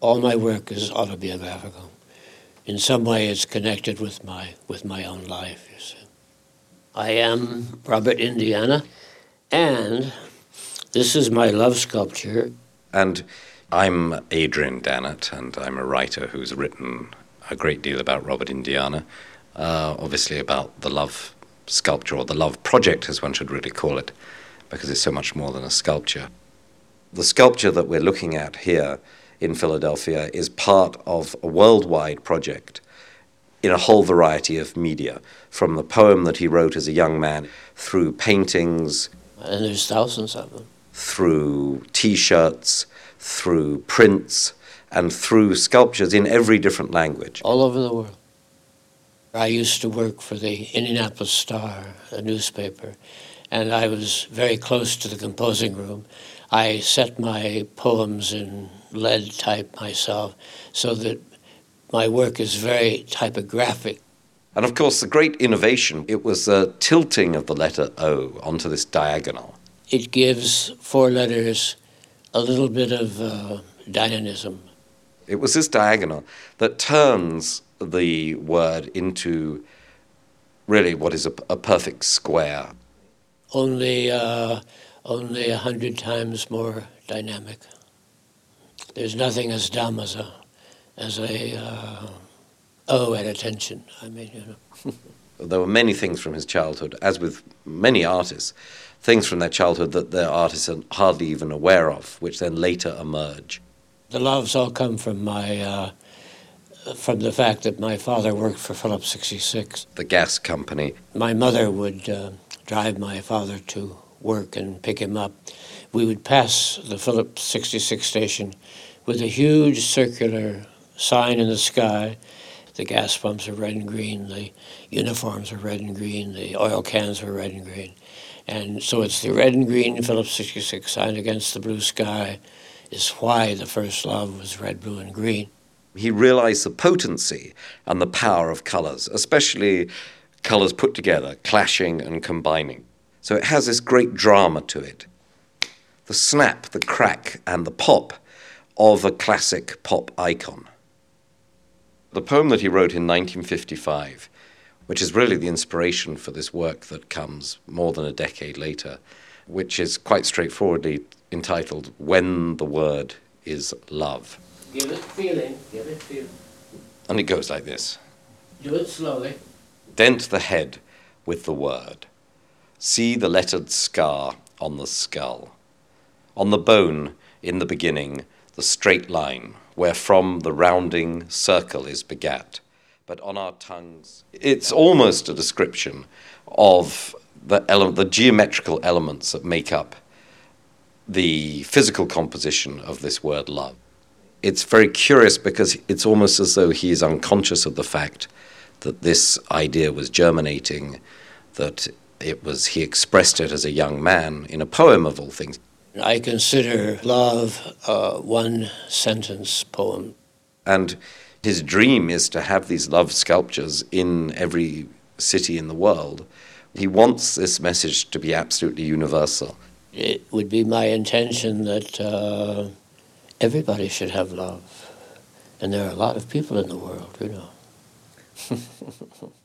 All my work is autobiographical. In some way, it's connected with my own life, you see. I am Robert Indiana, and this is my love sculpture. And I'm Adrian Dannett, and I'm a writer who's written a great deal about Robert Indiana, obviously about the love sculpture, or the love project, as one should really call it, because it's so much more than a sculpture. The sculpture that we're looking at here in Philadelphia is part of a worldwide project in a whole variety of media, from the poem that he wrote as a young man, through paintings. And there's thousands of them. Through T-shirts, through prints, and through sculptures in every different language. All over the world. I used to work for the Indianapolis Star, a newspaper, and I was very close to the composing room. I set my poems in lead type myself so that my work is very typographic. And of course, the great innovation, it was a tilting of the letter O onto this diagonal. It gives four letters a little bit of dynamism. It was this diagonal that turns the word into really what is a perfect square. Only 100 times more dynamic. There's nothing as dumb as a O at attention. I mean, you know. There were many things from his childhood, as with many artists, things from their childhood that their artists are hardly even aware of, which then later emerge. The loves all come from from the fact that my father worked for Phillips 66. The gas company. My mother would drive my father to work and pick him up. We would pass the Phillips 66 station with a huge circular sign in the sky. The gas pumps are red and green, the uniforms are red and green, the oil cans are red and green. And so it's the red and green Phillips 66 sign against the blue sky is why the first love was red, blue, and green. He realized the potency and the power of colors, especially colors put together, clashing and combining. So it has this great drama to it. The snap, the crack, and the pop of a classic pop icon. The poem that he wrote in 1955, which is really the inspiration for this work that comes more than a decade later, which is quite straightforwardly entitled, When the Word is Love. Give it feeling, give it feeling. And it goes like this. Do it slowly. Dent the head with the word. See the lettered scar on the skull. On the bone, in the beginning, the straight line, wherefrom the rounding circle is begat. But on our tongues, it's almost a description of the geometrical elements that make up the physical composition of this word love. It's very curious because it's almost as though he is unconscious of the fact that this idea was germinating, that he expressed it as a young man in a poem of all things. I consider love a one-sentence poem. And his dream is to have these love sculptures in every city in the world. He wants this message to be absolutely universal. It would be my intention that everybody should have love. And there are a lot of people in the world, you know.